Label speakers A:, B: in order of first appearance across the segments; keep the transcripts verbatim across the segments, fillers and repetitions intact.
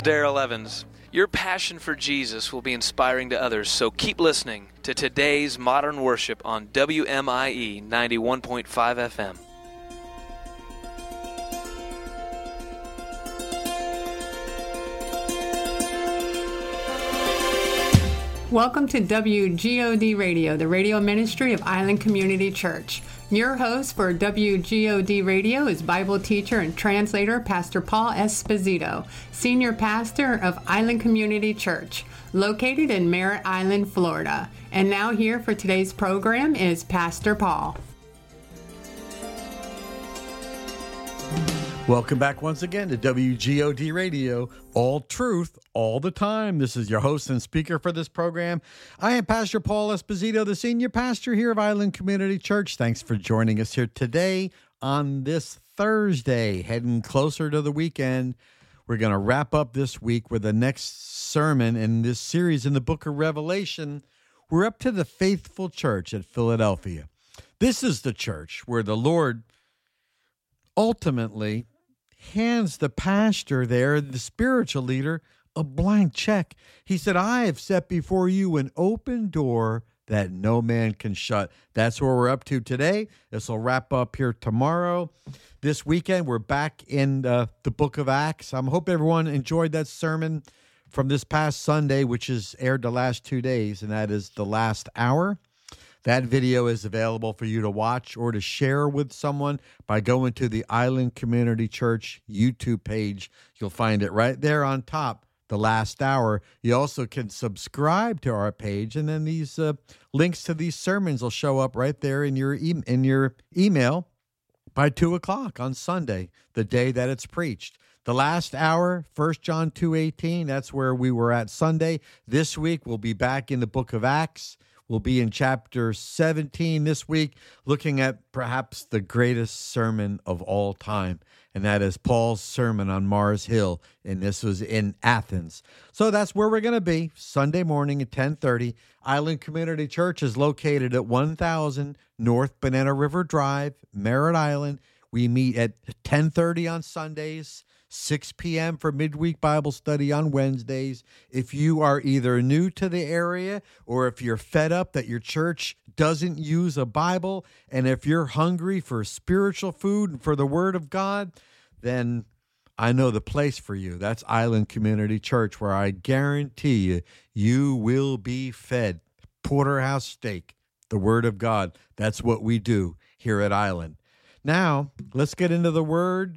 A: Daryl Evans. Your passion for Jesus will be inspiring to others, so keep listening to today's Modern Worship on W M I E ninety-one point five F M.
B: Welcome to W G O D Radio, the radio ministry of Island Community Church. Your host for W G O D Radio is Bible teacher and translator Pastor Paul Esposito, senior pastor of Island Community Church, located in Merritt Island, Florida. And now here for today's program is Pastor Paul.
C: Welcome back once again to W G O D Radio, all truth, all the time. This is your host and speaker for this program. I am Pastor Paul Esposito, the senior pastor here of Island Community Church. Thanks for joining us here today on this Thursday, heading closer to the weekend. We're going to wrap up this week with the next sermon in this series in the book of Revelation. We're up to the faithful church at Philadelphia. This is the church where the Lord ultimately hands the pastor there, the spiritual leader, a blank check. He said, I have set before you an open door that no man can shut. That's where we're up to today. This will wrap up here tomorrow. This weekend, we're back in uh, the book of Acts. I hope everyone enjoyed that sermon from this past Sunday, which has aired the last two days, and that is the last hour. That video is available for you to watch or to share with someone by going to the Island Community Church YouTube page. You'll find it right there on top, the last hour. You also can subscribe to our page, and then these uh, links to these sermons will show up right there in your e- in your email by two o'clock on Sunday, the day that it's preached. The last hour, First John two eighteen, that's where we were at Sunday. This week, we'll be back in the book of Acts. We'll be in chapter seventeen this week, looking at perhaps the greatest sermon of all time, and that is Paul's sermon on Mars Hill, and this was in Athens. So that's where we're going to be, Sunday morning at ten thirty. Island Community Church is located at one thousand North Banana River Drive, Merritt Island. We meet at ten thirty on Sundays, six p.m. for midweek Bible study on Wednesdays. If you are either new to the area or if you're fed up that your church doesn't use a Bible, and if you're hungry for spiritual food and for the Word of God, then I know the place for you. That's Island Community Church, where I guarantee you, you will be fed. Porterhouse steak, the Word of God. That's what we do here at Island. Now, let's get into the Word.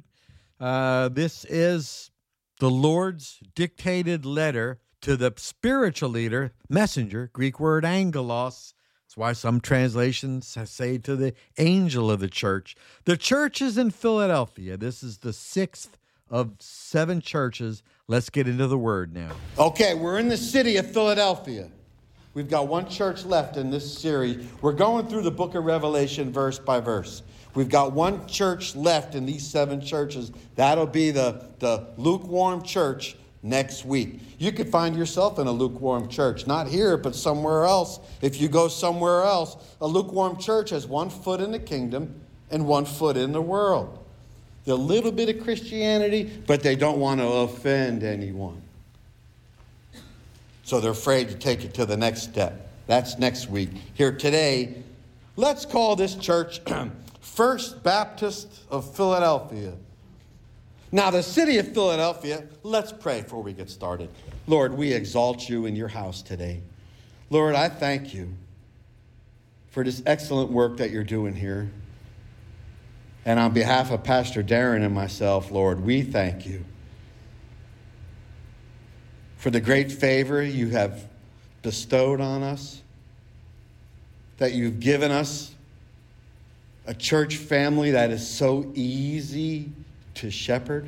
C: Uh, this is the Lord's dictated letter to the spiritual leader, messenger, Greek word angelos. That's why some translations say to the angel of the church. The church is in Philadelphia. This is the sixth of seven churches. Let's get into the word now.
D: Okay, we're in the city of Philadelphia. We've got one church left in this series. We're going through the book of Revelation verse by verse. We've got one church left in these seven churches. That'll be the, the lukewarm church next week. You could find yourself in a lukewarm church. Not here, but somewhere else. If you go somewhere else, a lukewarm church has one foot in the kingdom and one foot in the world. They're a little bit of Christianity, but they don't want to offend anyone. So they're afraid to take it to the next step. That's next week. Here today, let's call this church First Baptist of Philadelphia. Now, the city of Philadelphia, let's pray before we get started. Lord, we exalt you in your house today. Lord, I thank you for this excellent work that you're doing here. And on behalf of Pastor Darren and myself, Lord, we thank you for the great favor you have bestowed on us, that you've given us a church family that is so easy to shepherd.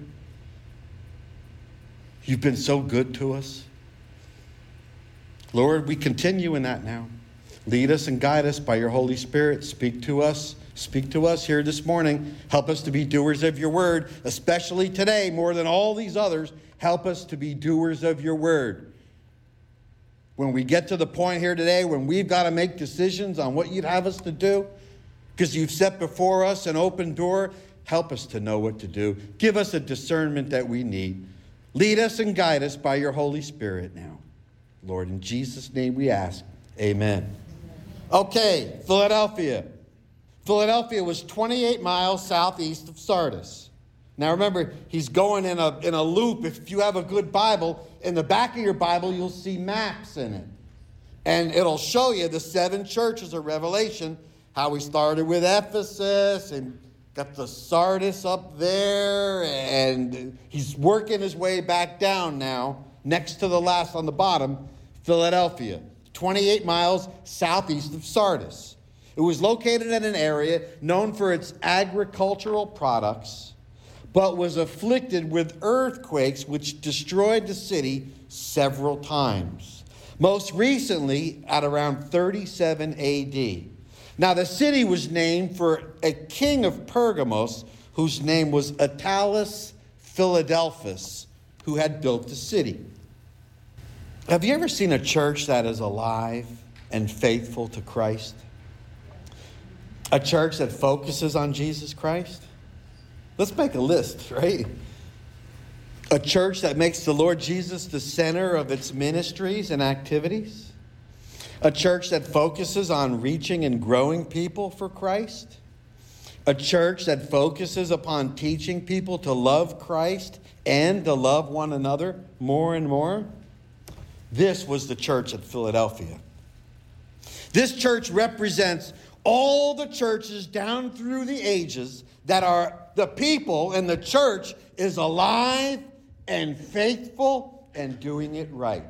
D: You've been so good to us. Lord, we continue in that now. Lead us and guide us by your Holy Spirit. Speak to us. Speak to us here this morning. Help us to be doers of your word, especially today, more than all these others. Help us to be doers of your word. When we get to the point here today when we've got to make decisions on what you'd have us to do, because you've set before us an open door, help us to know what to do. Give us a discernment that we need. Lead us and guide us by your Holy Spirit now. Lord, in Jesus' name we ask. Amen. Okay, Philadelphia. Philadelphia was twenty-eight miles southeast of Sardis. Now remember, he's going in a, in a loop. If you have a good Bible, in the back of your Bible, you'll see maps in it. And it'll show you the seven churches of Revelation, how we started with Ephesus and got the Sardis up there. And he's working his way back down now, next to the last on the bottom, Philadelphia, twenty-eight miles southeast of Sardis. It was located in an area known for its agricultural products, but was afflicted with earthquakes which destroyed the city several times. Most recently at around thirty-seven A D. Now the city was named for a king of Pergamos whose name was Attalus Philadelphus, who had built the city. Have you ever seen a church that is alive and faithful to Christ? A church that focuses on Jesus Christ? Let's make a list, right? A church that makes the Lord Jesus the center of its ministries and activities? A church that focuses on reaching and growing people for Christ? A church that focuses upon teaching people to love Christ and to love one another more and more? This was the church at Philadelphia. This church represents all the churches down through the ages that are the people, and the church is alive and faithful and doing it right.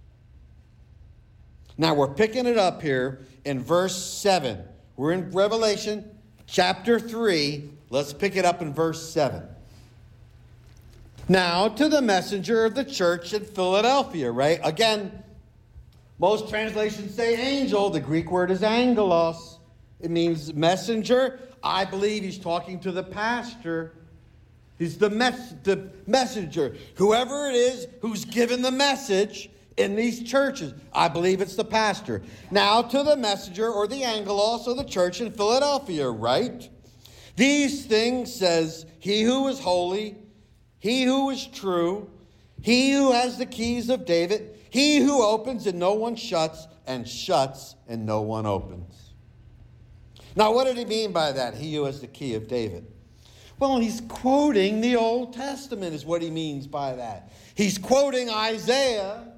D: Now we're picking it up here in verse seven. We're in Revelation chapter three. Let's pick it up in verse seven. Now to the messenger of the church at Philadelphia, right? Again, most translations say angel. The Greek word is angelos. It means messenger. I believe he's talking to the pastor. He's the, mess- the messenger. Whoever it is who's given the message in these churches. I believe it's the pastor. Now to the messenger or the angelos of the church in Philadelphia, right? These things says he who is holy, he who is true, he who has the keys of David, he who opens and no one shuts, and shuts and no one opens. Now, what did he mean by that? He who has the key of David. Well, he's quoting the Old Testament is what he means by that. He's quoting Isaiah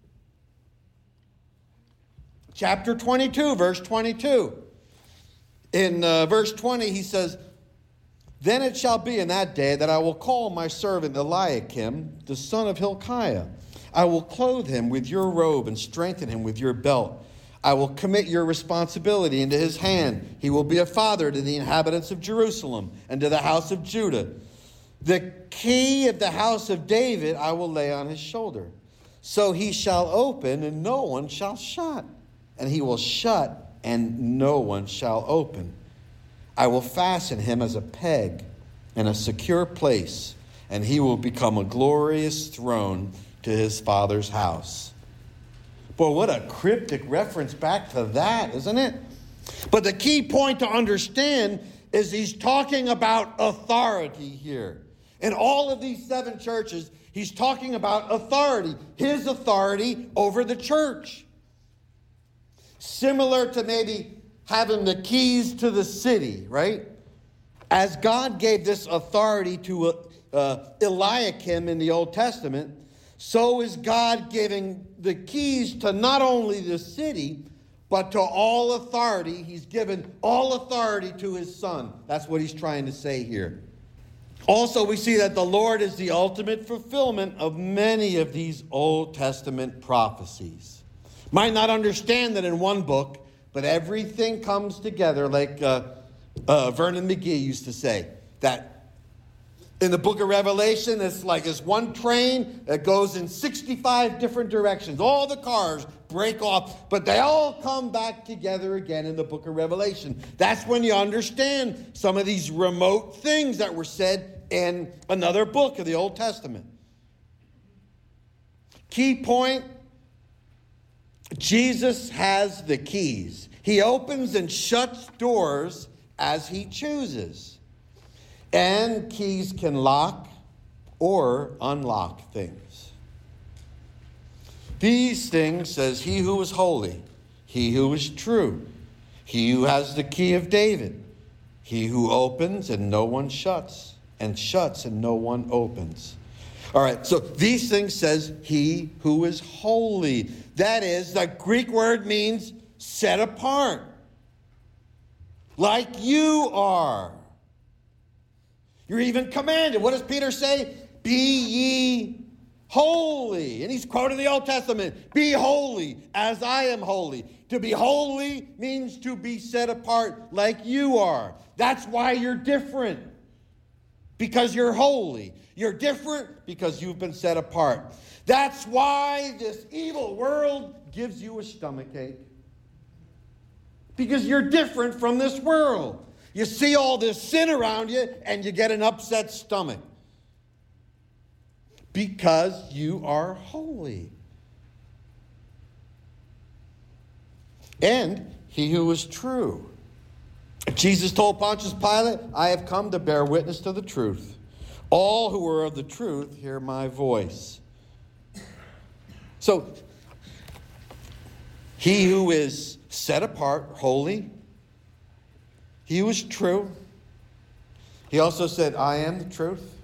D: chapter twenty-two, verse twenty-two. In uh, verse twenty, he says, "Then it shall be in that day that I will call my servant Eliakim, the son of Hilkiah. I will clothe him with your robe and strengthen him with your belt. I will commit your responsibility into his hand. He will be a father to the inhabitants of Jerusalem and to the house of Judah. The key of the house of David I will lay on his shoulder. So he shall open and no one shall shut. And he will shut and no one shall open. I will fasten him as a peg in a secure place, and he will become a glorious throne to his father's house." Boy, what a cryptic reference back to that, isn't it? But the key point to understand is he's talking about authority here. In all of these seven churches, he's talking about authority, his authority over the church. Similar to maybe having the keys to the city, right? As God gave this authority to uh, Eliakim in the Old Testament, so is God giving the keys to not only the city, but to all authority. He's given all authority to his son. That's what he's trying to say here. Also, we see that the Lord is the ultimate fulfillment of many of these Old Testament prophecies. Might not understand that in one book, but everything comes together like uh, uh, Vernon McGee used to say, that in the book of Revelation, it's like this one train that goes in sixty-five different directions. All the cars break off, but they all come back together again in the book of Revelation. That's when you understand some of these remote things that were said in another book of the Old Testament. Key point, Jesus has the keys. He opens and shuts doors as he chooses. And keys can lock or unlock things. These things says he who is holy, he who is true, he who has the key of David, he who opens and no one shuts, and shuts and no one opens. All right, so these things says he who is holy. That is, the Greek word means set apart. Like you are. You're even commanded. What does Peter say? Be ye holy. And he's quoting the Old Testament. Be holy as I am holy. To be holy means to be set apart like you are. That's why you're different. Because you're holy. You're different because you've been set apart. That's why this evil world gives you a stomachache. Because you're different from this world. You see all this sin around you and you get an upset stomach. Because you are holy. And he who is true. Jesus told Pontius Pilate, I have come to bear witness to the truth. All who are of the truth hear my voice. So, he who is set apart, holy, he who is true. He also said, I am the truth.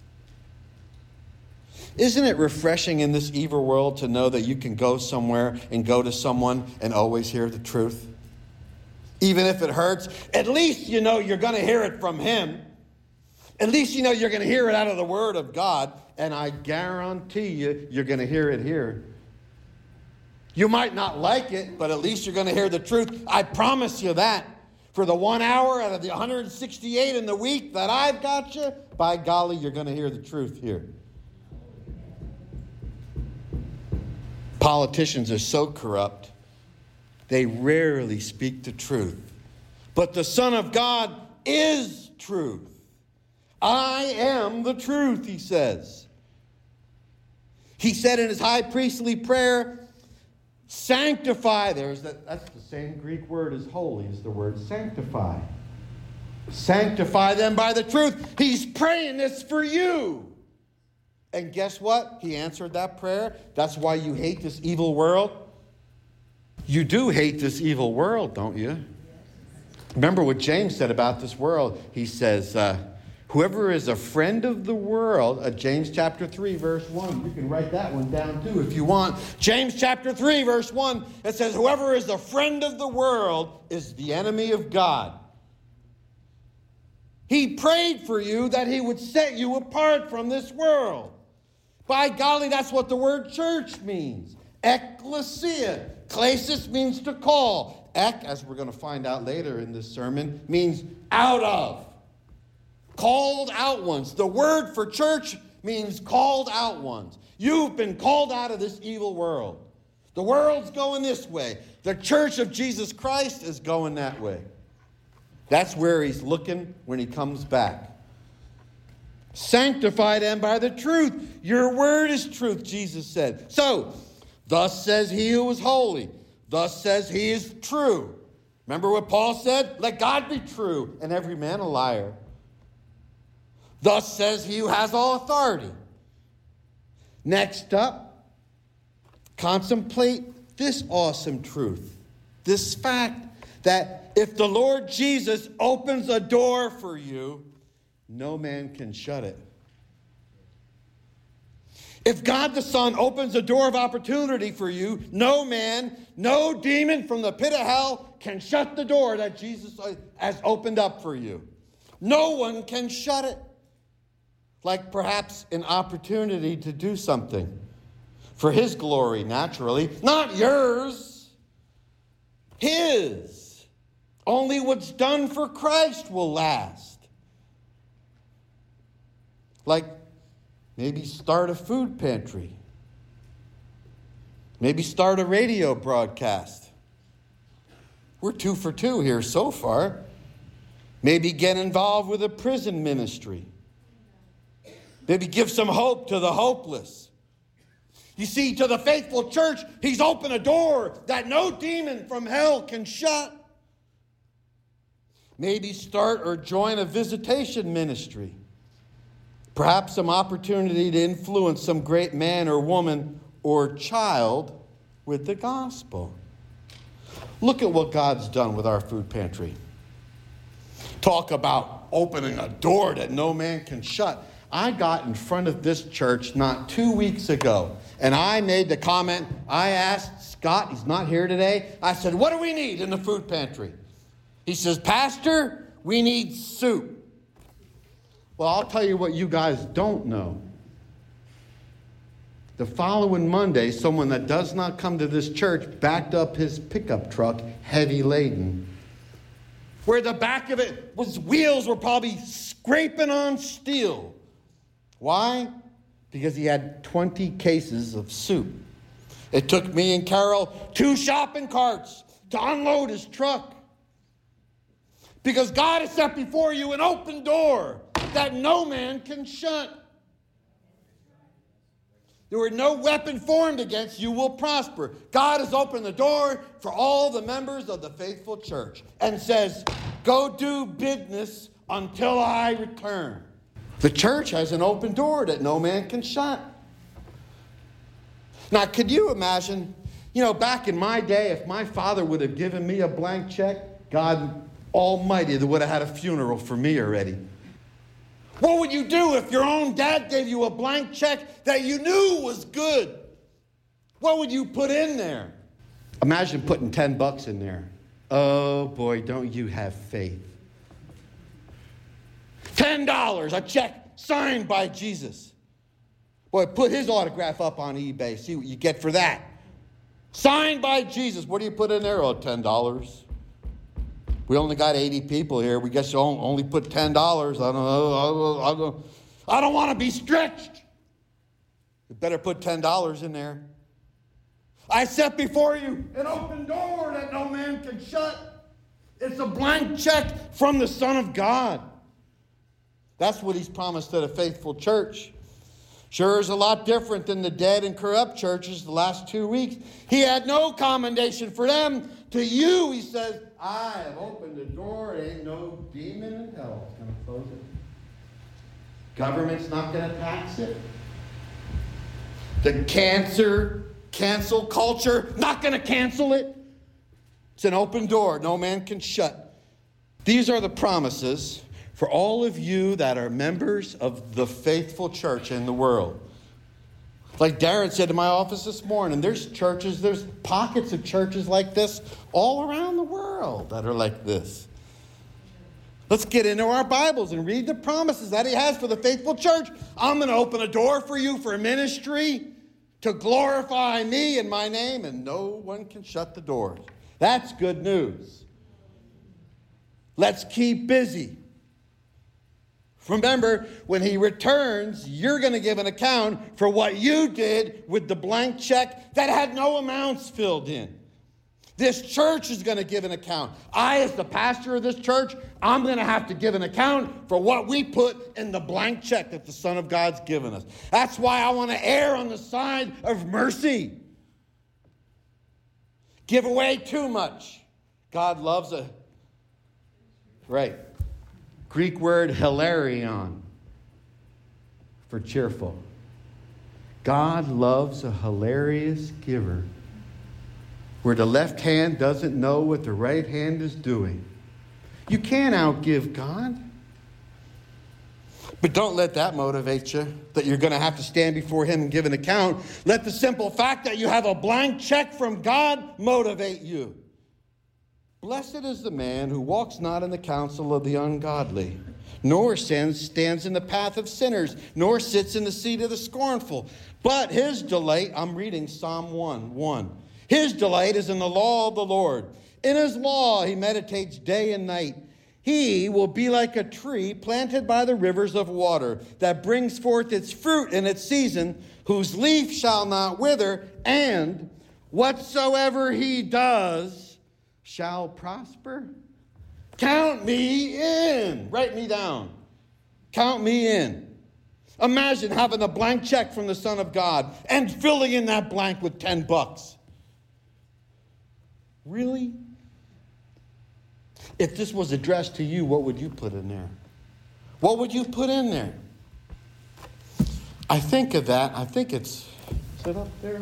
D: Isn't it refreshing in this evil world to know that you can go somewhere and go to someone and always hear the truth? Even if it hurts, at least you know you're going to hear it from him. At least you know you're going to hear it out of the Word of God. And I guarantee you, you're going to hear it here. You might not like it, but at least you're going to hear the truth. I promise you that. For the one hour out of the one hundred sixty-eight in the week that I've got you, by golly, you're going to hear the truth here. Politicians are so corrupt, they rarely speak the truth. But the Son of God is truth. I am the truth, he says. He said in his high priestly prayer, sanctify. There's that, that's the same Greek word as holy, is the word sanctify. Sanctify them by the truth. He's praying this for you. And guess what? He answered that prayer. That's why you hate this evil world. You do hate this evil world, don't you? Remember what James said about this world. He says, uh, whoever is a friend of the world, uh, James chapter three, verse one. You can write that one down too if you want. James chapter three, verse one. It says, whoever is a friend of the world is the enemy of God. He prayed for you that he would set you apart from this world. By golly, that's what the word church means. Ecclesia. Klesis means to call. Ek, as we're going to find out later in this sermon, means out of. Called out ones. The word for church means called out ones. You've been called out of this evil world. The world's going this way. The church of Jesus Christ is going that way. That's where he's looking when he comes back. Sanctify them by the truth. Your word is truth, Jesus said. So, thus says he who is holy. Thus says he is true. Remember what Paul said? Let God be true and every man a liar. Thus says he who has all authority. Next up, contemplate this awesome truth. This fact that if the Lord Jesus opens a door for you, no man can shut it. If God the Son opens a door of opportunity for you, no man, no demon from the pit of hell can shut the door that Jesus has opened up for you. No one can shut it. Like perhaps an opportunity to do something for his glory, naturally. Not yours. His. Only what's done for Christ will last. Like maybe start a food pantry. Maybe start a radio broadcast. We're two for two here so far. Maybe get involved with a prison ministry. Maybe give some hope to the hopeless. You see, to the faithful church, he's opened a door that no demon from hell can shut. Maybe start or join a visitation ministry. Perhaps some opportunity to influence some great man or woman or child with the gospel. Look at what God's done with our food pantry. Talk about opening a door that no man can shut. I got in front of this church not two weeks ago, and I made the comment. I asked Scott, he's not here today. I said, what do we need in the food pantry? He says, Pastor, we need soup. Well, I'll tell you what you guys don't know. The following Monday, someone that does not come to this church backed up his pickup truck, heavy laden, where the back of it was wheels were probably scraping on steel. Why? Because he had twenty cases of soup. It took me and Carol two shopping carts to unload his truck. Because God has set before you an open door that no man can shut. There were no weapon formed against you will prosper. God has opened the door for all the members of the faithful church and says, go do business until I return. The church has an open door that no man can shut. Now, could you imagine, you know, back in my day, if my father would have given me a blank check, God Almighty would have had a funeral for me already. What would you do if your own dad gave you a blank check that you knew was good? What would you put in there? Imagine putting ten bucks in there. Oh boy, don't you have faith. ten dollars, a check signed by Jesus. Boy, put his autograph up on eBay. See what you get for that. Signed by Jesus. What do you put in there? Oh, ten dollars. We only got eighty people here. We guess you only put ten dollars. I don't know. I don't, I don't want to be stretched. You better put ten dollars in there. I set before you an open door that no man can shut. It's a blank check from the Son of God. That's what he's promised to the faithful church. Sure is a lot different than the dead and corrupt churches the last two weeks. He had no commendation for them. To you, he says, I have opened the door. Ain't no demon in hell that's going to close it. Government's not going to tax it. The cancer, cancel culture, not going to cancel it. It's an open door no man can shut. These are the promises for all of you that are members of the faithful church in the world. Like Darren said in my office this morning, there's churches, there's pockets of churches like this all around the world that are like this. Let's get into our Bibles and read the promises that he has for the faithful church. I'm going to open a door for you for ministry to glorify me and my name, and no one can shut the doors. That's good news. Let's keep busy. Remember, when he returns, you're going to give an account for what you did with the blank check that had no amounts filled in. This church is going to give an account. I, as the pastor of this church, I'm going to have to give an account for what we put in the blank check that the Son of God's given us. That's why I want to err on the side of mercy. Give away too much. God loves a... Right. Greek word hilarion for cheerful. God loves a hilarious giver where the left hand doesn't know what the right hand is doing. You can't outgive God. But don't let that motivate you, that you're going to have to stand before him and give an account. Let the simple fact that you have a blank check from God motivate you. Blessed is the man who walks not in the counsel of the ungodly, nor stands, stands in the path of sinners, nor sits in the seat of the scornful. But his delight, I'm reading Psalm one, one. His delight is in the law of the Lord. In his law he meditates day and night. He will be like a tree planted by the rivers of water that brings forth its fruit in its season, whose leaf shall not wither, and whatsoever he does shall prosper. Count me in. Write me down. Count me in. Imagine having a blank check from the Son of God and filling in that blank with ten bucks. Really? If this was addressed to you, what would you put in there? What would you put in there? I think of that. I think it's, is it up there?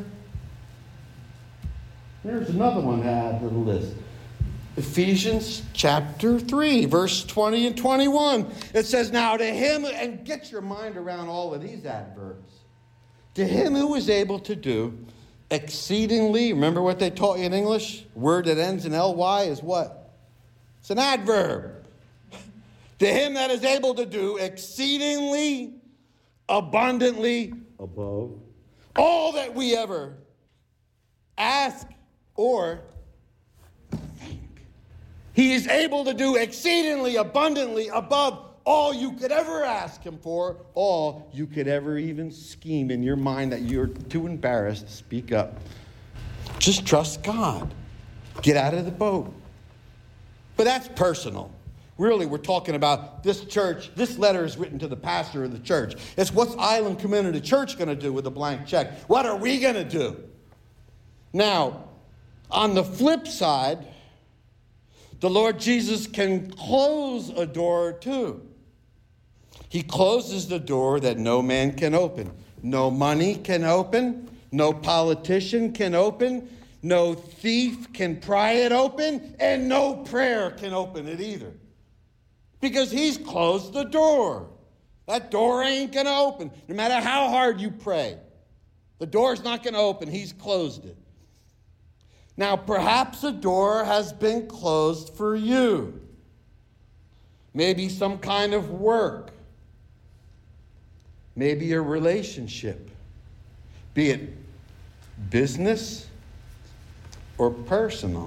D: There's another one to add to the list. Ephesians chapter three, verse twenty and twenty-one. It says, now to him, and get your mind around all of these adverbs. To him who is able to do exceedingly, remember what they taught you in English? Word that ends in L Y is what? It's an adverb. To him that is able to do exceedingly, abundantly, above, all that we ever ask or think. He is able to do exceedingly, abundantly, above all you could ever ask him for, all you could ever even scheme in your mind that you're too embarrassed to speak up. Just trust God. Get out of the boat. But that's personal. Really, we're talking about this church. This letter is written to the pastor of the church. It's what's Island Community Church going to do with a blank check? What are we going to do? Now, on the flip side, the Lord Jesus can close a door too. He closes the door that no man can open. No money can open. No politician can open. No thief can pry it open. And no prayer can open it either. Because he's closed the door. That door ain't going to open. No matter how hard you pray. The door's not going to open. He's closed it. Now, perhaps a door has been closed for you. Maybe some kind of work. Maybe a relationship. Be it business or personal.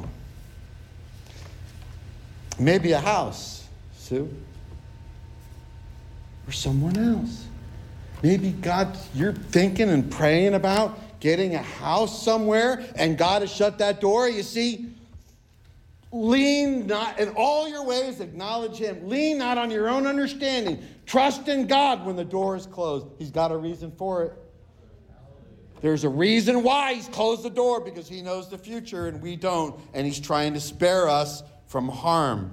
D: Maybe a house, Sue. Or someone else. Maybe God, you're thinking and praying about getting a house somewhere, and God has shut that door. You see, lean not in all your ways, acknowledge him. Lean not on your own understanding. Trust in God when the door is closed. He's got a reason for it. There's a reason why he's closed the door, because he knows the future and we don't, and he's trying to spare us from harm.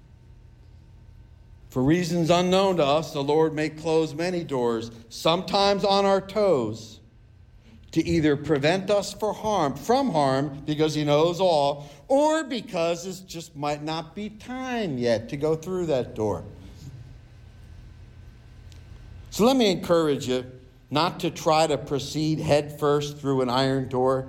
D: For reasons unknown to us, the Lord may close many doors, sometimes on our toes, to either prevent us for harm, from harm, because he knows all, or because it just might not be time yet to go through that door. So let me encourage you not to try to proceed head first through an iron door.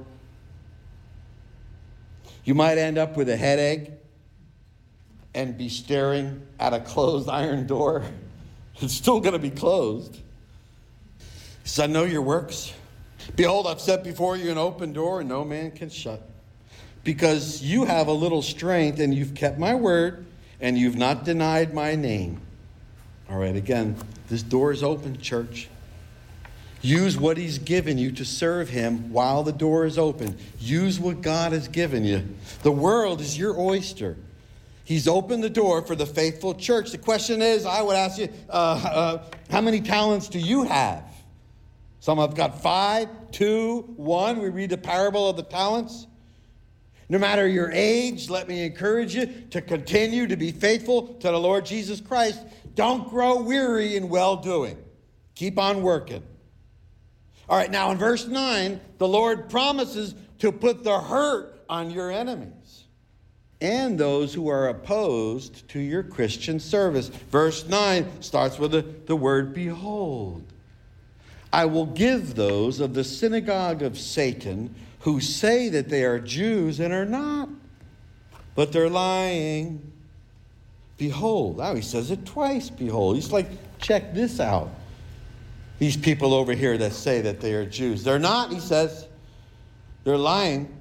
D: You might end up with a headache and be staring at a closed iron door. It's still going to be closed. He says, I know your works. Behold, I've set before you an open door, and no man can shut. Because you have a little strength, and you've kept my word, and you've not denied my name. All right, again, this door is open, church. Use what he's given you to serve him while the door is open. Use what God has given you. The world is your oyster. He's opened the door for the faithful church. The question is, I would ask you, uh, uh, how many talents do you have? Some have got five, two, one. We read the parable of the talents. No matter your age, let me encourage you to continue to be faithful to the Lord Jesus Christ. Don't grow weary in well-doing. Keep on working. All right, now in verse nine, the Lord promises to put the hurt on your enemies and those who are opposed to your Christian service. Verse nine starts with the, the word behold. I will give those of the synagogue of Satan who say that they are Jews and are not, but they're lying. Behold. Now he says it twice, behold. He's like, check this out. These people over here that say that they are Jews. They're not, he says. They're lying.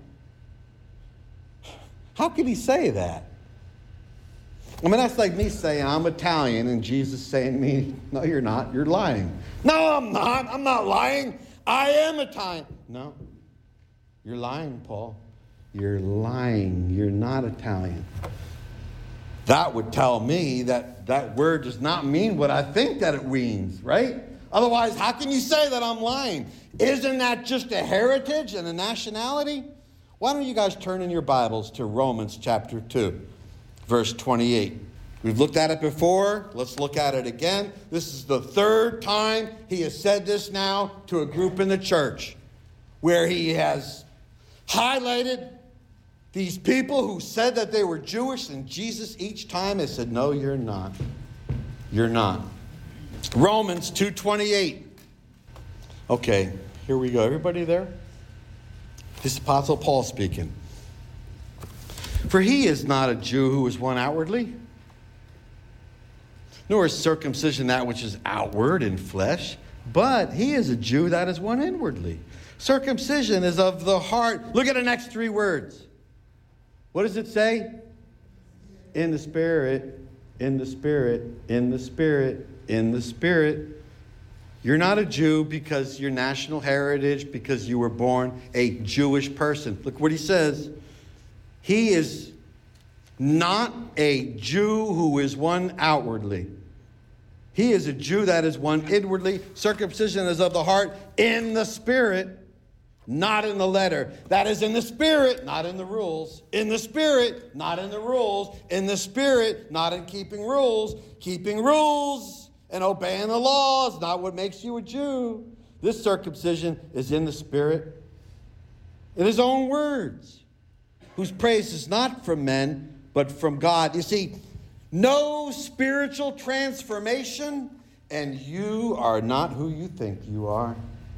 D: How could he say that? I mean, that's like me saying I'm Italian and Jesus saying to me, no, you're not. You're lying. No, I'm not. I'm not lying. I am Italian. No, you're lying, Paul. You're lying. You're not Italian. That would tell me that that word does not mean what I think that it means, right? Otherwise, how can you say that I'm lying? Isn't that just a heritage and a nationality? Why don't you guys turn in your Bibles to Romans chapter two, verse twenty-eight. We've looked at it before. Let's look at it again. This is the third time he has said this now to a group in the church, where he has highlighted these people who said that they were Jewish, and Jesus each time has said, no, you're not. You're not. Romans two twenty-eight. Okay, here we go. Everybody there? This is Apostle Paul speaking. For he is not a Jew who is one outwardly, nor is circumcision that which is outward in flesh, but he is a Jew that is one inwardly. Circumcision is of the heart. Look at the next three words. What does it say? In the Spirit, in the Spirit, in the Spirit, in the Spirit. You're not a Jew because your national heritage, because you were born a Jewish person. Look what he says. He is not a Jew who is one outwardly. He is a Jew that is one inwardly. Circumcision is of the heart in the Spirit, not in the letter. That is in the Spirit, not in the rules. In the Spirit, not in the rules. In the Spirit, not in keeping rules. Keeping rules and obeying the law is not what makes you a Jew. This circumcision is in the Spirit, in his own words, whose praise is not from men, but from God. You see, no spiritual transformation, and you are not who you think you are.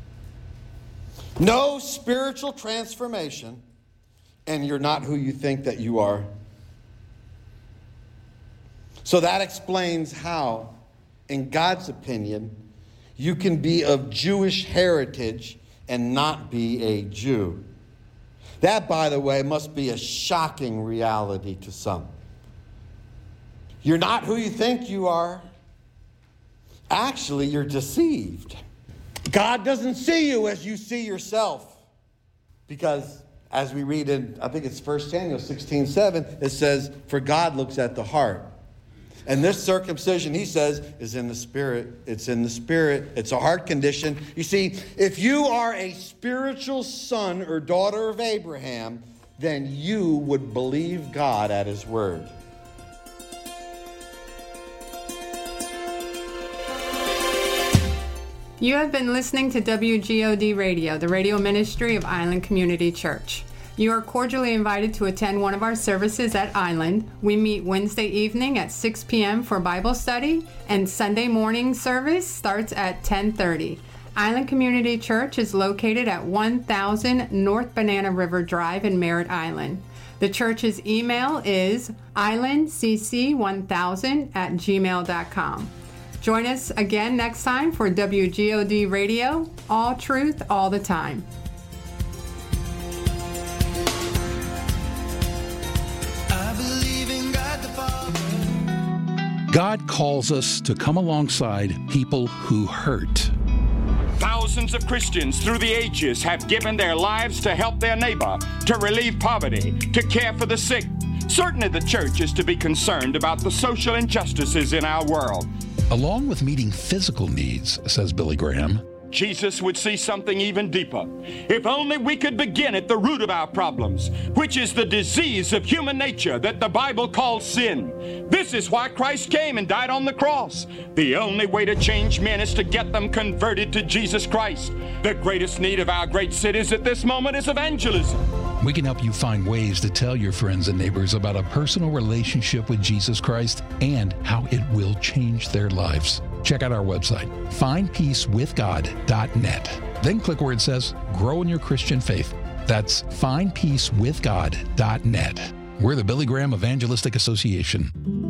D: No spiritual transformation, and you're not who you think that you are. So that explains how, in God's opinion, you can be of Jewish heritage and not be a Jew. That, by the way, must be a shocking reality to some. You're not who you think you are. Actually, you're deceived. God doesn't see you as you see yourself. Because as we read in, I think it's First Samuel sixteen seven, it says, for God looks at the heart. And this circumcision, he says, is in the Spirit. It's in the Spirit. It's a heart condition. You see, if you are a spiritual son or daughter of Abraham, then you would believe God at his word.
B: You have been listening to W G O D Radio, the radio ministry of Island Community Church. You are cordially invited to attend one of our services at Island. We meet Wednesday evening at six p.m. for Bible study, and Sunday morning service starts at ten thirty. Island Community Church is located at one thousand North Banana River Drive in Merritt Island. The church's email is island c c one thousand at gmail dot com. Join us again next time for W G O D Radio, all truth, all the time.
E: God calls us to come alongside people who hurt.
F: Thousands of Christians through the ages have given their lives to help their neighbor, to relieve poverty, to care for the sick. Certainly the church is to be concerned about the social injustices in our world.
E: Along with meeting physical needs, says Billy Graham,
F: Jesus would see something even deeper. If only we could begin at the root of our problems, which is the disease of human nature that the Bible calls sin. This is why Christ came and died on the cross. The only way to change men is to get them converted to Jesus Christ. The greatest need of our great cities at this moment is evangelism.
E: We can help you find ways to tell your friends and neighbors about a personal relationship with Jesus Christ and how it will change their lives. Check out our website, find peace with god dot net. Then click where it says, Grow in Your Christian Faith. That's find peace with god dot net. We're the Billy Graham Evangelistic Association.